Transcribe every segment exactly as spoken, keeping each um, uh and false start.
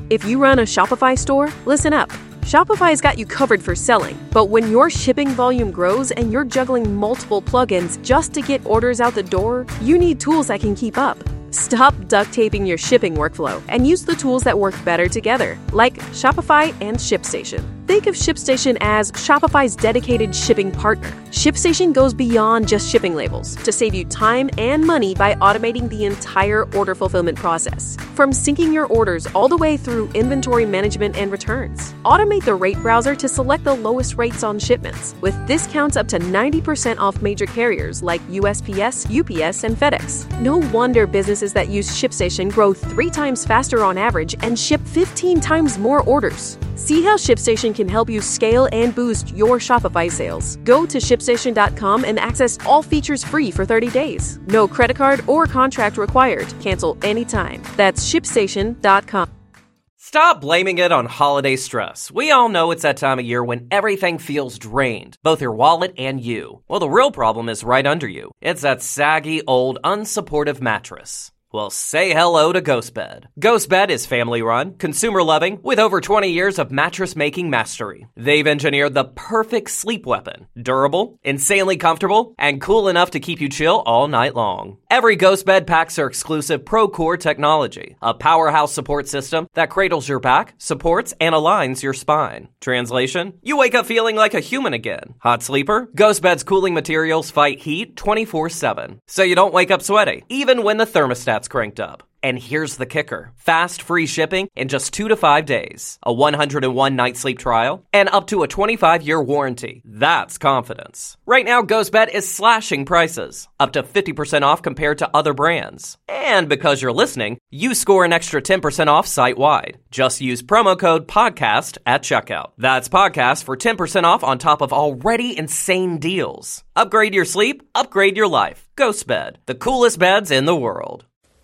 If you run a Shopify store, listen up. Shopify's got you covered for selling, but when your shipping volume grows and you're juggling multiple plugins just to get orders out the door, you need tools that can keep up. Stop duct taping your shipping workflow and use the tools that work better together, like Shopify and ShipStation. Think of ShipStation as Shopify's dedicated shipping partner. ShipStation goes beyond just shipping labels to save you time and money by automating the entire order fulfillment process. From syncing your orders all the way through inventory management and returns. Automate the rate browser to select the lowest rates on shipments, with discounts up to ninety percent off major carriers like U S P S, U P S, and FedEx. No wonder businesses that use ShipStation grow three times faster on average and ship fifteen times more orders. See how ShipStation can help you scale and boost your Shopify sales. Go to ship station dot com and access all features free for thirty days. No credit card or contract required. Cancel anytime. That's ship station dot com. Stop blaming it on holiday stress. We all know it's that time of year when everything feels drained, both your wallet and you. Well, the real problem is right under you. It's that saggy, old, unsupportive mattress. Well, say hello to GhostBed. GhostBed is family-run, consumer-loving, with over twenty years of mattress-making mastery. They've engineered the perfect sleep weapon. Durable, insanely comfortable, and cool enough to keep you chill all night long. Every GhostBed packs their exclusive ProCore technology, a powerhouse support system that cradles your back, supports, and aligns your spine. Translation? You wake up feeling like a human again. Hot sleeper? GhostBed's cooling materials fight heat twenty-four seven, so you don't wake up sweaty, even when the thermostat's cranked up. And here's the kicker. Fast, free shipping in just two to five days. A one hundred one night sleep trial. And up to a twenty-five year warranty. That's confidence. Right now, GhostBed is slashing prices. Up to fifty percent off compared to other brands. And because you're listening, you score an extra ten percent off site-wide. Just use promo code PODCAST at checkout. That's PODCAST for ten percent off on top of already insane deals. Upgrade your sleep. Upgrade your life. GhostBed. The coolest beds in the world.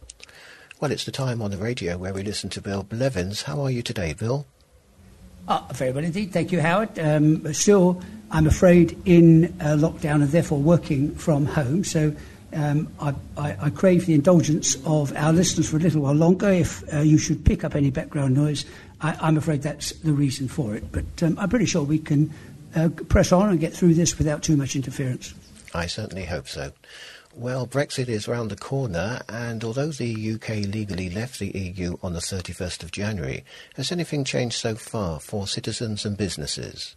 Well, it's the time on the radio where we listen to Bill Blevins. How are you today, Bill? Uh, very well indeed. Thank you, Howard. Um, still, I'm afraid, in uh, lockdown and therefore working from home. So um, I, I, I crave the indulgence of our listeners for a little while longer. If uh, you should pick up any background noise, I, I'm afraid that's the reason for it. But um, I'm pretty sure we can uh, press on and get through this without too much interference. I certainly hope so. Well, Brexit is round the corner, and although the U K legally left the E U on the thirty-first of January, has anything changed so far for citizens and businesses?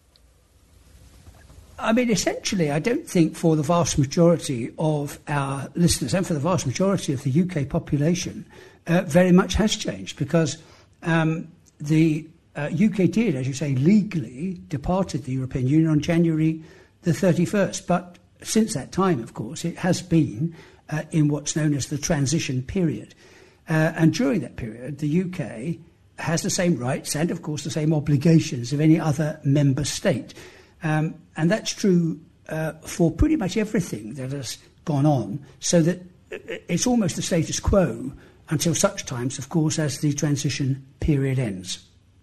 I mean, essentially, I don't think for the vast majority of our listeners and for the vast majority of the U K population, uh, very much has changed because um, the uh, U K did, as you say, legally departed the European Union on January the thirty-first, but since that time, of course, it has been uh, in what's known as the transition period. Uh, and during that period, the U K has the same rights and, of course, the same obligations of any other member state. Um, and that's true uh, for pretty much everything that has gone on, so that it's almost the status quo until such times, of course, as the transition period ends.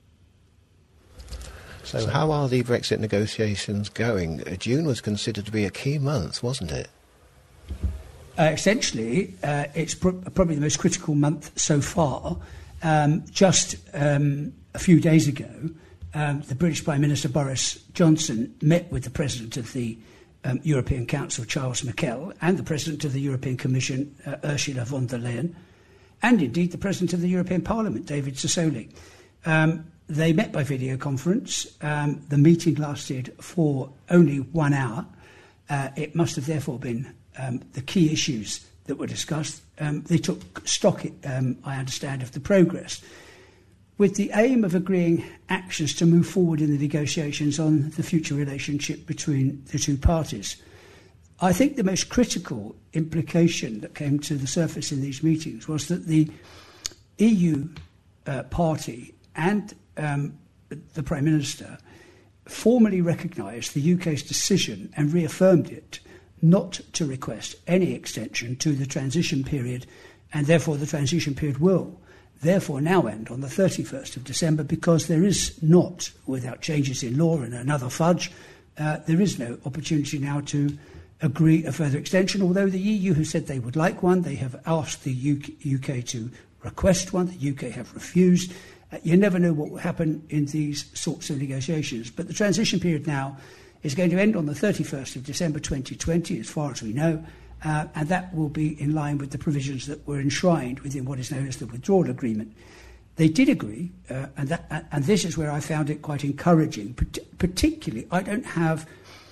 So how are the Brexit negotiations going? June was considered to be a key month, wasn't it? Uh, essentially, uh, it's pr- probably the most critical month so far. Um, just um, a few days ago, um, the British Prime Minister Boris Johnson met with the President of the um, European Council, Charles Michel, and the President of the European Commission, uh, Ursula von der Leyen, and indeed the President of the European Parliament, David Sassoli. Um, They met by video conference. Um, the meeting lasted for only one hour. Uh, it must have therefore been um, the key issues that were discussed. Um, they took stock, um, I understand, of the progress, with the aim of agreeing actions to move forward in the negotiations on the future relationship between the two parties. I think the most critical implication that came to the surface in these meetings was that the E U uh, party and Um, the Prime Minister formally recognised the U K's decision and reaffirmed it not to request any extension to the transition period, and therefore the transition period will therefore now end on the thirty-first of December, because there is not, without changes in law and another fudge, uh, there is no opportunity now to agree a further extension, although the E U have said they would like one. They have asked the U K to request one. The U K have refused. Uh, you never know what will happen in these sorts of negotiations. But the transition period now is going to end on the thirty-first of December twenty twenty, as far as we know, uh, and that will be in line with the provisions that were enshrined within what is known as the withdrawal agreement. They did agree, uh, and, that, and this is where I found it quite encouraging. Particularly, I don't have...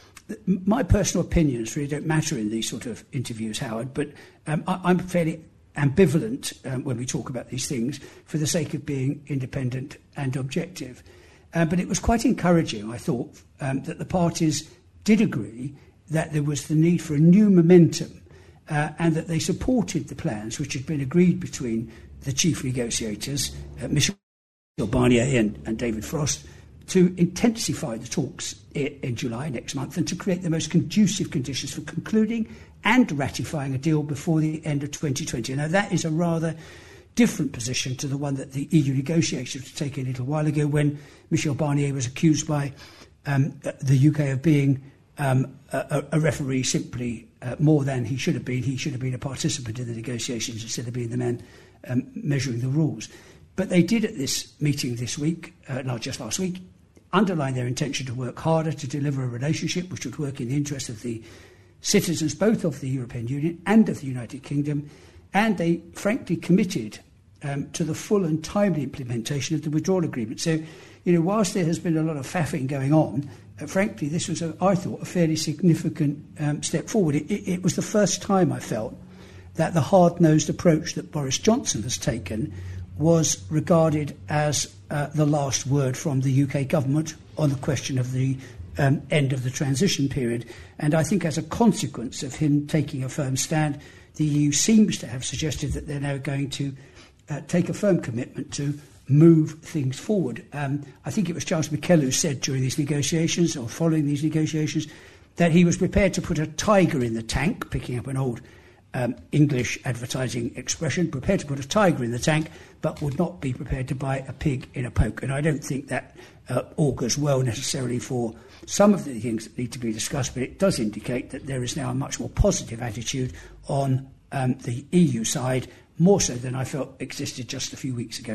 My personal opinions really don't matter in these sort of interviews, Howard, but um, I, I'm fairly ambivalent um, when we talk about these things for the sake of being independent and objective. Uh, but it was quite encouraging, I thought, um, that the parties did agree that there was the need for a new momentum uh, and that they supported the plans which had been agreed between the chief negotiators, uh, Michel Barnier and, and David Frost, to intensify the talks in, in July next month and to create the most conducive conditions for concluding and ratifying a deal before the end of twenty twenty. Now, that is a rather different position to the one that the E U negotiators were taking a little while ago when Michel Barnier was accused by um, the U K of being um, a, a referee simply uh, more than he should have been. He should have been a participant in the negotiations instead of being the man um, measuring the rules. But they did at this meeting this week, uh, not just last week, underline their intention to work harder to deliver a relationship which would work in the interest of the citizens both of the European Union and of the United Kingdom, and they frankly committed um, to the full and timely implementation of the withdrawal agreement. So, you know, whilst there has been a lot of faffing going on, uh, frankly, this was, a, I thought, a fairly significant um, step forward. It, it, it was the first time I felt that the hard-nosed approach that Boris Johnson has taken was regarded as uh, the last word from the U K government on the question of the um, end of the transition period. And I think as a consequence of him taking a firm stand, the E U seems to have suggested that they're now going to uh, take a firm commitment to move things forward. Um, I think it was Charles Michel who said during these negotiations, or following these negotiations, that he was prepared to put a tiger in the tank, picking up an old Um, English advertising expression, prepared to put a tiger in the tank, but would not be prepared to buy a pig in a poke. And I don't think that uh, augurs well necessarily for some of the things that need to be discussed, but it does indicate that there is now a much more positive attitude on um, the E U side, more so than I felt existed just a few weeks ago.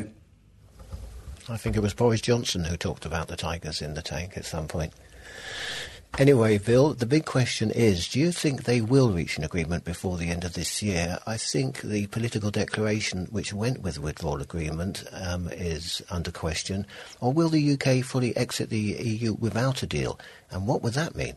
I think it was Boris Johnson who talked about the tigers in the tank at some point. Anyway, Bill, the big question is, do you think they will reach an agreement before the end of this year? I think the political declaration which went with the withdrawal agreement um, is under question. Or will the U K fully exit the E U without a deal? And what would that mean?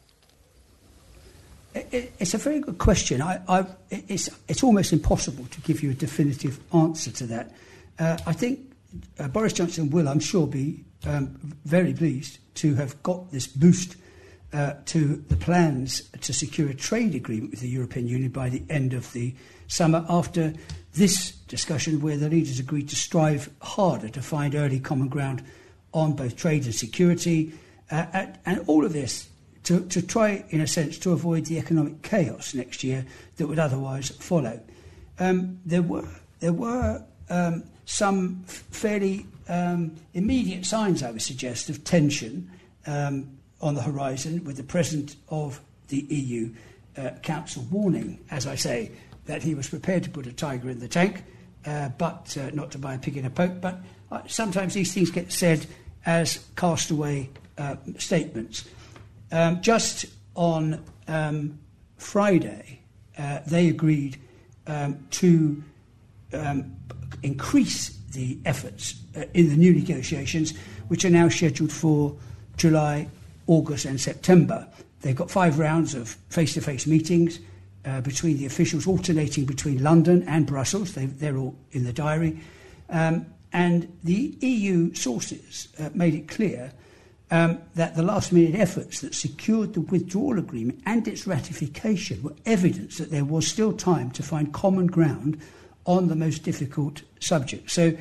It, it's a very good question. I, I, it's, it's almost impossible to give you a definitive answer to that. Uh, I think uh, Boris Johnson will, I'm sure, be um, very pleased to have got this boost Uh, to the plans to secure a trade agreement with the European Union by the end of the summer, after this discussion where the leaders agreed to strive harder to find early common ground on both trade and security, uh, and, and all of this to, to try, in a sense, to avoid the economic chaos next year that would otherwise follow. Um, there were, there were um, some fairly um, immediate signs, I would suggest, of tension um, on the horizon, with the President of the E U uh, Council warning, as I say, that he was prepared to put a tiger in the tank, uh, but uh, not to buy a pig in a poke. But uh, sometimes these things get said as castaway uh, statements. Um, just on um, Friday, uh, they agreed um, to um, increase the efforts uh, in the new negotiations, which are now scheduled for July, August and September. They've got five rounds of face-to-face meetings uh, between the officials, alternating between London and Brussels. They, they're all in the diary. Um, and the E U sources uh, made it clear um, that the last-minute efforts that secured the withdrawal agreement and its ratification were evidence that there was still time to find common ground on the most difficult subject. So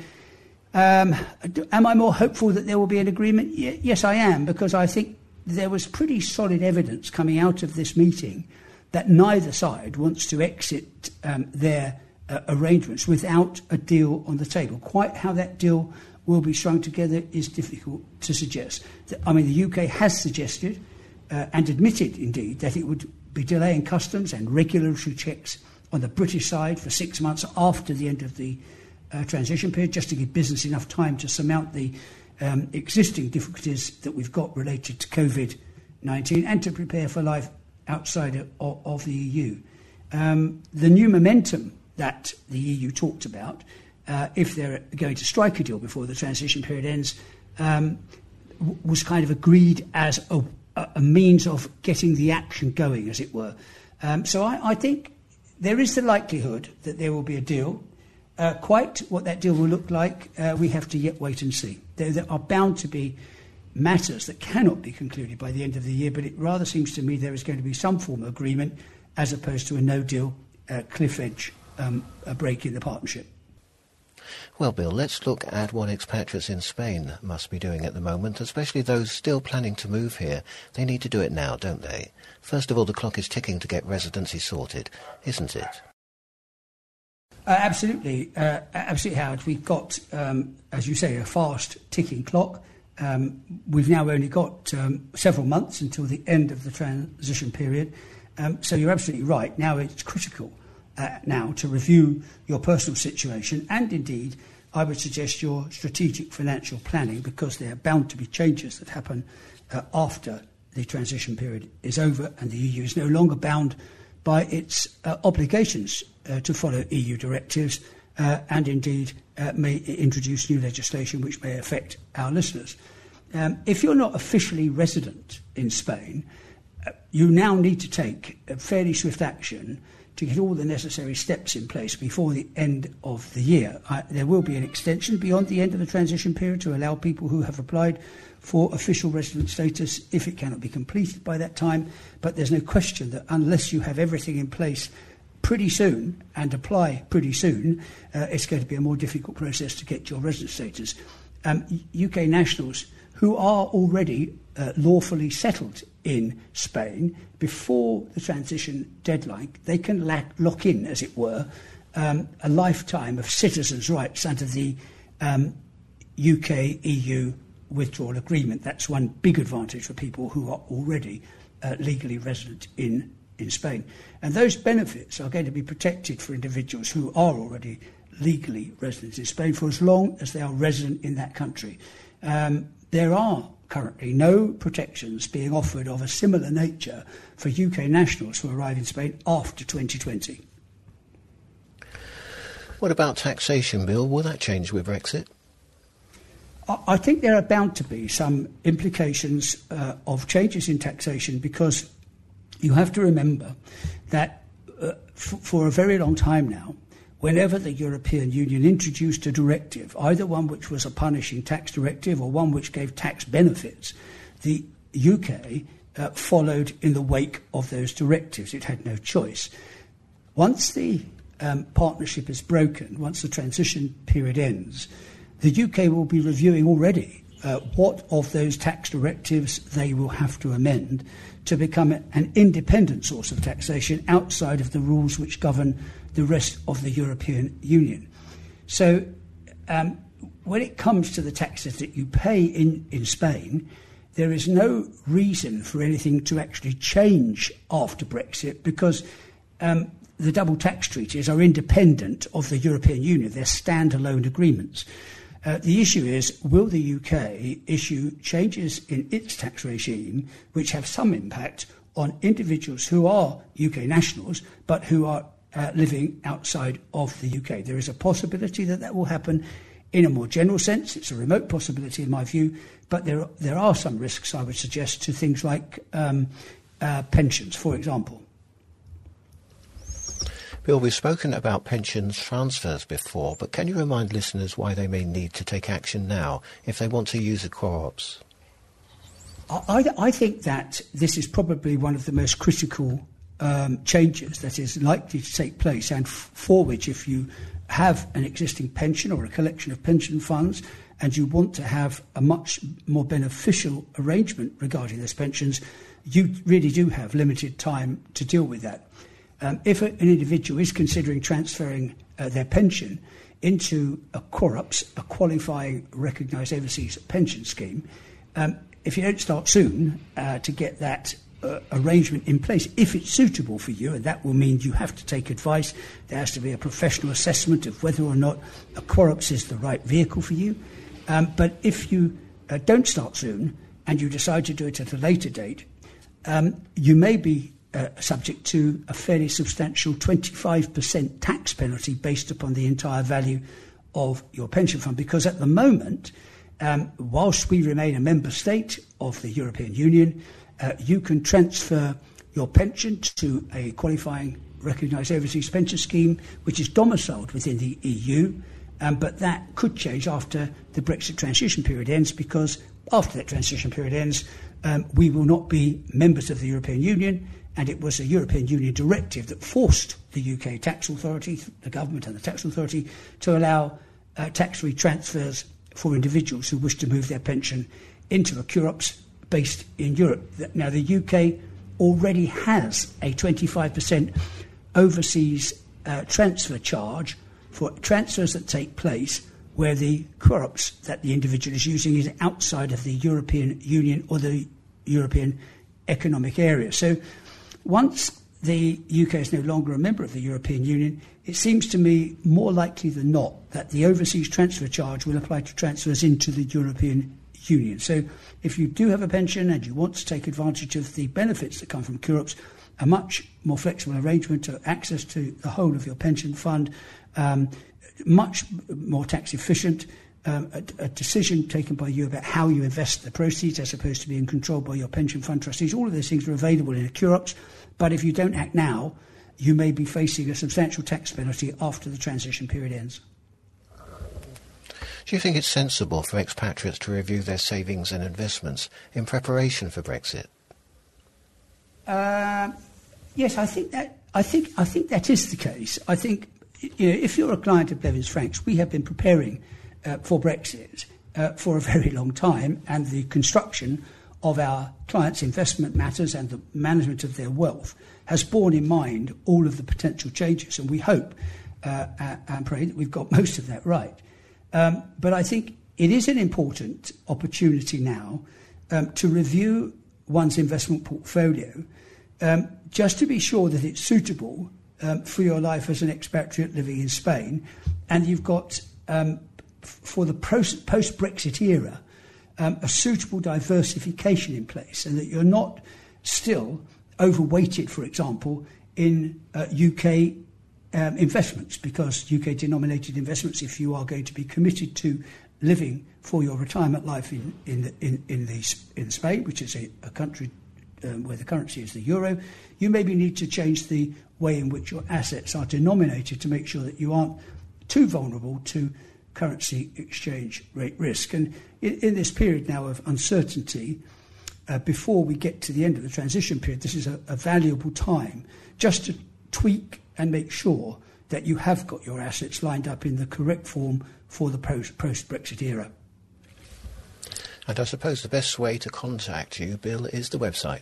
um, am I more hopeful that there will be an agreement? Y- yes, I am, because I think there was pretty solid evidence coming out of this meeting that neither side wants to exit um, their uh, arrangements without a deal on the table. Quite how that deal will be strung together is difficult to suggest. I mean, the U K has suggested uh, and admitted, indeed, that it would be delaying customs and regulatory checks on the British side for six months after the end of the uh, transition period, just to give business enough time to surmount the um, existing difficulties that we've got related to COVID nineteen and to prepare for life outside of, of the E U. Um, the new momentum that the E U talked about, uh, if they're going to strike a deal before the transition period ends, um, w- was kind of agreed as a, a means of getting the action going, as it were. Um, so I, I think there is the likelihood that there will be a deal. Uh, quite what that deal will look like, uh, we have to yet wait and see. There, there are bound to be matters that cannot be concluded by the end of the year, but it rather seems to me there is going to be some form of agreement as opposed to a no-deal uh, cliff edge um, a break in the partnership. Well, Bill, let's look at what expatriates in Spain must be doing at the moment, especially those still planning to move here. They need to do it now, don't they? First of all, the clock is ticking to get residency sorted, isn't it? Uh, absolutely. Uh, absolutely, Howard. We've got, um, as you say, a fast ticking clock. Um, we've now only got um, several months until the end of the transition period. Um, so you're absolutely right. Now it's critical uh, now to review your personal situation and indeed I would suggest your strategic financial planning, because there are bound to be changes that happen uh, after the transition period is over and the E U is no longer bound by its uh, obligations uh, to follow E U directives uh, and indeed uh, may introduce new legislation which may affect our listeners. Um, if you're not officially resident in Spain, uh, you now need to take a fairly swift action to get all the necessary steps in place before the end of the year. Uh, there will be an extension beyond the end of the transition period to allow people who have applied for official resident status, if it cannot be completed by that time. But there's no question that unless you have everything in place pretty soon and apply pretty soon, uh, it's going to be a more difficult process to get your resident status. Um, U K nationals who are already uh, lawfully settled in Spain before the transition deadline, they can lack, lock in, as it were, um, a lifetime of citizens' rights under the um, U K E U withdrawal agreement. That's one big advantage for people who are already uh, legally resident in, in Spain. And those benefits are going to be protected for individuals who are already legally resident in Spain for as long as they are resident in that country. Um, there are currently no protections being offered of a similar nature for U K nationals who arrive in Spain after twenty twenty. What about taxation, Bill? Will that change with Brexit? I think there are bound to be some implications uh, of changes in taxation, because you have to remember that uh, f- for a very long time now, whenever the European Union introduced a directive, either one which was a punishing tax directive or one which gave tax benefits, the U K uh, followed in the wake of those directives. It had no choice. Once the um, partnership is broken, once the transition period ends, the U K will be reviewing already uh, what of those tax directives they will have to amend to become an independent source of taxation outside of the rules which govern the rest of the European Union. So um, when it comes to the taxes that you pay in, in Spain, there is no reason for anything to actually change after Brexit, because um, the double tax treaties are independent of the European Union. They're standalone agreements. Uh, the issue is, will the U K issue changes in its tax regime which have some impact on individuals who are U K nationals but who are uh, living outside of the U K? There is a possibility that that will happen in a more general sense. It's a remote possibility in my view, but there, there are some risks, I would suggest, to things like um, uh, pensions, for example. Bill, we've spoken about pensions transfers before, but can you remind listeners why they may need to take action now if they want to use the co-ops? I, I think that this is probably one of the most critical um, changes that is likely to take place, and f- for which, if you have an existing pension or a collection of pension funds and you want to have a much more beneficial arrangement regarding those pensions, you really do have limited time to deal with that. Um, if a, an individual is considering transferring uh, their pension into a QUORUPS, a qualifying recognised overseas pension scheme, um, if you don't start soon uh, to get that uh, arrangement in place if it's suitable for you, and that will mean you have to take advice. There has to be a professional assessment of whether or not a Quorops is the right vehicle for you. Um, but if you uh, don't start soon and you decide to do it at a later date, um, you may be uh, subject to a fairly substantial twenty-five percent tax penalty based upon the entire value of your pension fund, because at the moment, um, whilst we remain a member state of the European Union, uh, you can transfer your pension to a qualifying recognised overseas pension scheme which is domiciled within the E U, um, but that could change after the Brexit transition period ends, because after that transition period ends, um, we will not be members of the European Union, and it was a European Union directive that forced the U K tax authority, the government and the tax authority, to allow uh, tax-free transfers for individuals who wish to move their pension into a Quorops based in Europe. Now, the U K already has a twenty-five percent overseas uh, transfer charge for transfers that take place where the Quorops that the individual is using is outside of the European Union or the European Economic Area. So once the U K is no longer a member of the European Union, it seems to me more likely than not that the overseas transfer charge will apply to transfers into the European Union. So if you do have a pension and you want to take advantage of the benefits that come from Quorops, a much more flexible arrangement to access to the whole of your pension fund, um, much more tax efficient, um, a, a decision taken by you about how you invest the proceeds as opposed to being controlled by your pension fund trustees. All of those things are available in a Quorops, but if you don't act now, you may be facing a substantial tax penalty after the transition period ends. Do you think it's sensible for expatriates to review their savings and investments in preparation for Brexit? Uh, yes, I think that I think I think that is the case. I think, you know, if you're a client of Blevins Franks, we have been preparing uh, for Brexit uh, for a very long time, and the construction of our clients' investment matters and the management of their wealth has borne in mind all of the potential changes, and we hope uh, and pray that we've got most of that right. Um, but I think it is an important opportunity now um, to review one's investment portfolio um, just to be sure that it's suitable um, for your life as an expatriate living in Spain, and you've got, um, f- for the post- post-Brexit era, um, a suitable diversification in place, and that you're not still overweighted, for example, in uh, U K Um, investments, because U K-denominated investments, if you are going to be committed to living for your retirement life in in the, in, in, the, in Spain, which is a, a country um, where the currency is the euro, you maybe need to change the way in which your assets are denominated to make sure that you aren't too vulnerable to currency exchange rate risk. And in, in this period now of uncertainty, uh, before we get to the end of the transition period, this is a, a valuable time just to tweak and make sure that you have got your assets lined up in the correct form for the post, post-Brexit era. And I suppose the best way to contact you, Bill, is the website.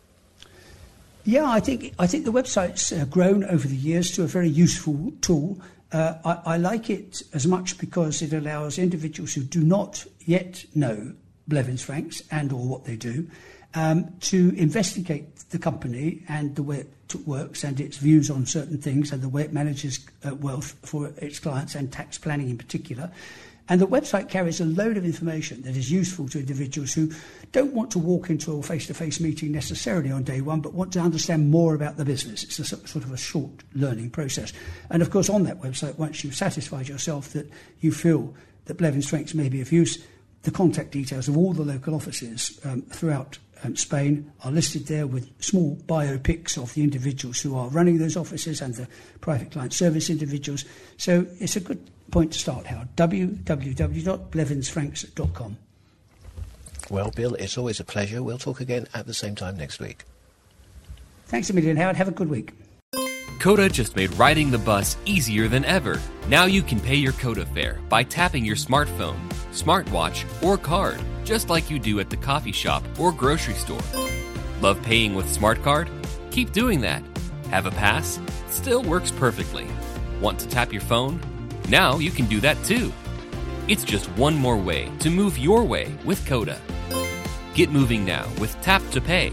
Yeah, I think I think the website's uh, grown over the years to a very useful tool. Uh, I, I like it as much because it allows individuals who do not yet know Blevins Franks and or what they do um, to investigate the company and the way it works and its views on certain things and the way it manages uh, wealth for its clients and tax planning in particular. And the website carries a load of information that is useful to individuals who don't want to walk into a face-to-face meeting necessarily on day one, but want to understand more about the business. It's a sort of a short learning process. And of course, on that website, once you've satisfied yourself that you feel that Blevins Franks may be of use, the contact details of all the local offices um, throughout Um, Spain are listed there with small biopics of the individuals who are running those offices and the private client service individuals. So it's a good point to start, Howard. w w w dot blevins franks dot com. Well, Bill, it's always a pleasure. We'll talk again at the same time next week. Thanks a million, Howard. Have a good week. Coda just made riding the bus easier than ever. Now you can pay your Coda fare by tapping your smartphone, smartwatch, or card, just like you do at the coffee shop or grocery store. Love paying with SmartCard? Keep doing that. Have a pass? Still works perfectly. Want to tap your phone? Now you can do that too. It's just one more way to move your way with Coda. Get moving now with Tap to Pay.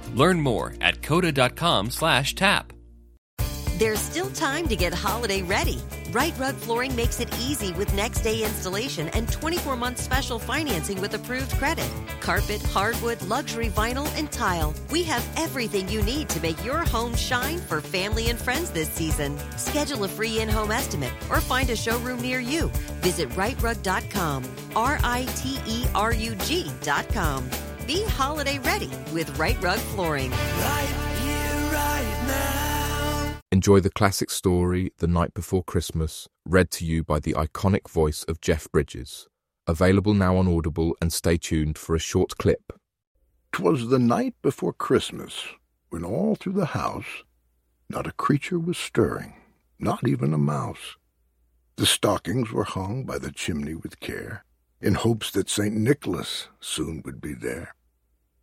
Learn more at coda.com slash tap. There's still time to get holiday ready. Right Rug Flooring makes it easy with next day installation and twenty-four month special financing with approved credit. Carpet, hardwood, luxury vinyl, and tile. We have everything you need to make your home shine for family and friends this season. Schedule a free in-home estimate or find a showroom near you. Visit right rug dot com, R I T E R U G dot com. Be holiday ready with Right Rug Flooring. Right here, right now. Enjoy the classic story The Night Before Christmas, read to you by the iconic voice of Jeff Bridges. Available now on Audible, and stay tuned for a short clip. 'Twas the night before Christmas, when all through the house not a creature was stirring, not even a mouse. The stockings were hung by the chimney with care, in hopes that Saint Nicholas soon would be there.